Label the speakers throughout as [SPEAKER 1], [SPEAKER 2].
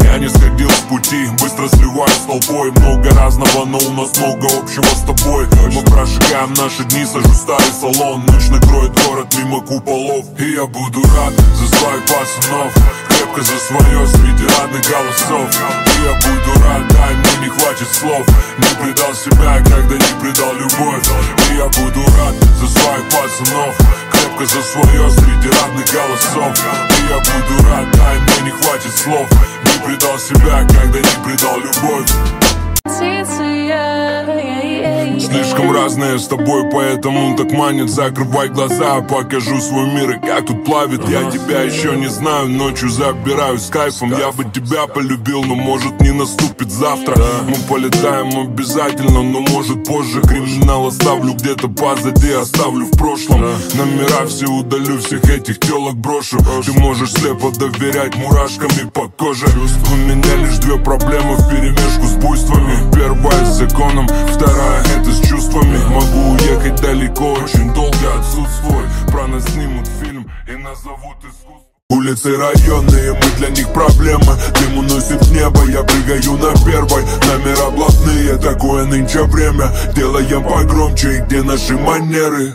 [SPEAKER 1] Я не сходил с пути, быстро сливаюсь с толпой. Много разного, но у нас много общего с тобой. Мы прожигаем наши дни, сажу старый салон. Ночь накроет город мимо куполов. И я буду рад за своих пацанов, крепко за свое среди родных голосов. И я буду рад, дай мне не хватит слов. Не предал себя, когда не предал любовь. И я буду рад за своих пацанов, крепко за свое среди родных голосов. И я буду рад, дай мне не хватит слов. Не предал себя, когда не предал любовь. Слишком разные с тобой, поэтому так манит. Закрывай глаза, покажу свой мир и как тут плавит. Я тебя еще не знаю, ночью забираюсь с кайфом. Я бы тебя полюбил, но может не наступит завтра. Мы полетаем обязательно, но может позже. Криминал оставлю где-то позади, оставлю в прошлом. Номера все удалю, всех этих телок брошу. Ты можешь слепо доверять мурашками по коже. У меня лишь две проблемы вперемешку с буйствами. Первая с законом, вторая это с чувствами. Могу уехать далеко, очень долго отсутствую. Про нас снимут фильм и назовут искусство. Улицы районные, мы для них проблема. Дым уносит в небо, я прыгаю на первой. Номера блатные, такое нынче время. Делаем погромче, и где наши манеры.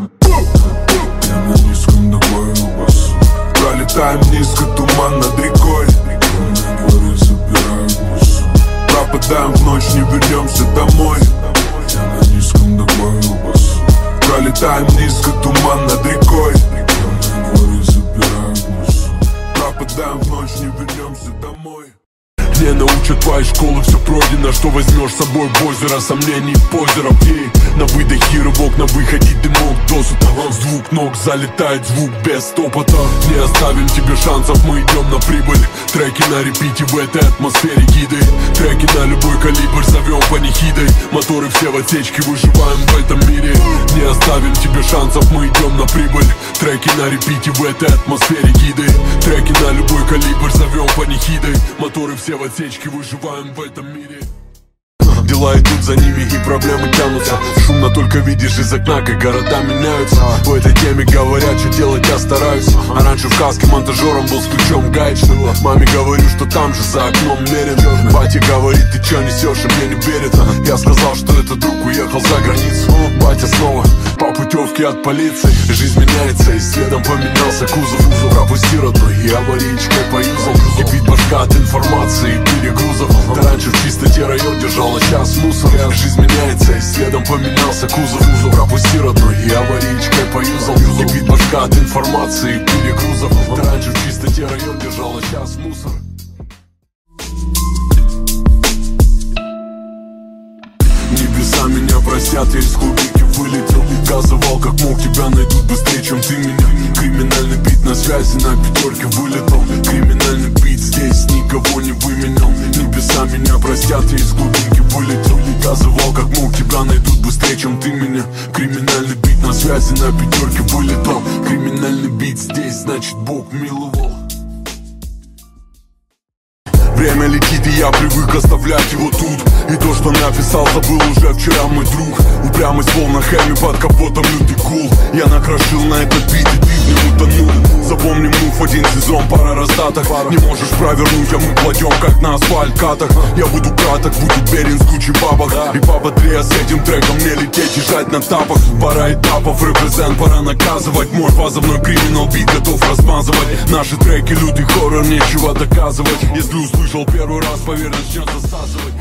[SPEAKER 1] Я на низком добавил бас. Пролетаем низко, туман над рекой. На дворе забирают мусор. Пропадаем в ночь, не вернемся домой. Я на низком добавил бас. Пролетаем низко, туман над рекой. На дворе забирают мусор. Пропадаем в ночь, не вернемся домой. Не научат твоей школы, все пройдено. Что возьмешь с собой в озеро, сомнений позеров. На выдохе рывок, на выходе дымок досыта. С двух ног залетает звук без стопота. Не оставим тебе шансов, мы идем на прибыль. Треки на репите в этой атмосфере гиды. Треки на любой калибр, зовем панихидой. Моторы все в отсечке, выживаем в этом мире. Не оставим тебе шансов, мы идем на прибыль. Треки на репите в этой атмосфере гиды. Треки на любой калибр, зовем панихидой. Моторы все в отсечке, выживаем в этом мире. Дела идут за ними и проблемы тянутся. Шумно только видишь из окна, как города меняются. В этой теме говорят, что делать я стараюсь. А раньше в каске монтажером был с ключом гаечным. Маме говорю, что там же за окном мерен. Батя говорит, ты чё несешь, и мне не верит. Я сказал, что этот друг уехал за границу. Батя снова по путевке от полиции. Жизнь меняется, и следом поменялся кузов. Пропусти родной, и аварийкой поюзал. Кипит башка от информации и перегрузов. Ты раньше в чистоте район держал, а сейчас мусор. Жизнь меняется, и следом поменялся кузов. Пропусти родной, и аварийкой поюзал. Кипит башка от информации и перегрузов. Ты раньше в чистоте район держал, а сейчас мусор. Небеса меня простят, я из клубники вылетел. Газовал как мог, тебя найдут быстрее, чем ты меня. Криминальный бит на связи, на пятерке вылетал. Криминальный бит здесь, никого не выменял. Небеса меня простят, я из глубинки вылетел. Газовал как мог, тебя найдут быстрее, чем ты меня. Криминальный бит на связи, на пятерке вылетал. Криминальный бит здесь, значит Бог миловал. Время летит, и я привык оставлять его тут. И то, что написал, забыл уже вчера мой друг. Упрямость в волнахами, под капотом лютый гул. Я накрошил на этот бит, и ты в нем утонул. Запомни мув, один сезон, пара раздаток. Не можешь провернуть, а мы кладем, как на асфальт катах. Я буду краток, буду уверен с кучей бабок. И пободрее с этим треком не лететь и жать на тапах. Пара этапов, репрезент, пора наказывать. Мой позывной криминал бит готов размазывать. Наши треки лютый хоррор, нечего доказывать. Если услышал первый раз, поверь, начнет засасывать.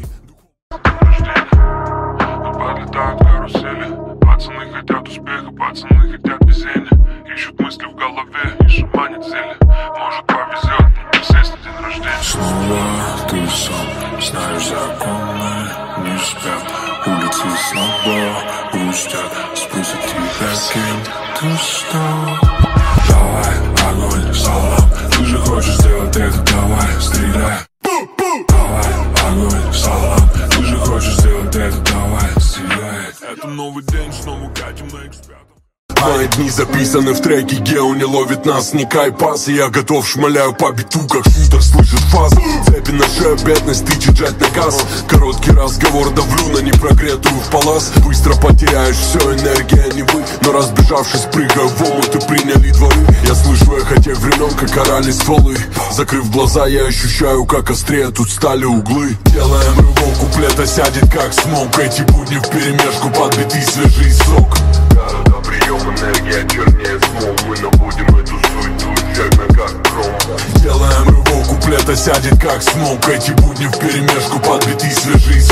[SPEAKER 2] Подлетают карусели. Пацаны хотят успеха, пацаны хотят везения. Ищут мысли в голове и шаманят зелье. Может повезет, не присесть на день рождения.
[SPEAKER 1] Снова ты сам, знаешь законы не спят. Улицы снова грустят, спустят тебя кем ты стал. Давай, огонь, салам, ты же хочешь сделать это, давай, стреляй. Давай, огонь, салам, ты же хочешь сделать это, давай, стреляй. Это новый день, снова катим на экспертов. Мои дни записаны в треке, Гео не ловит нас, не кайпас. И я готов, шмаляю по биту, как шутер слышит фаз. Цепи на шею, бедность, тычет жать на газ. Короткий разговор, давлю на непрогретую в палас. Быстро потеряешь все, энергия не вы. Но разбежавшись, прыгаю в омут и приняли дворы. Я слышу эхо тех времен, как орали стволы. Закрыв глаза, я ощущаю, как острее тут стали углы. Делаем рывок, куплета сядет как смог. Эти будни вперемешку, подбитый свежий сок.
[SPEAKER 3] Города, прием, энергия чернее смог. Мы находим эту суету, эффектно как гром.
[SPEAKER 1] Делаем рывок, куплета сядет как смог. Эти будни вперемешку, подбитый свежий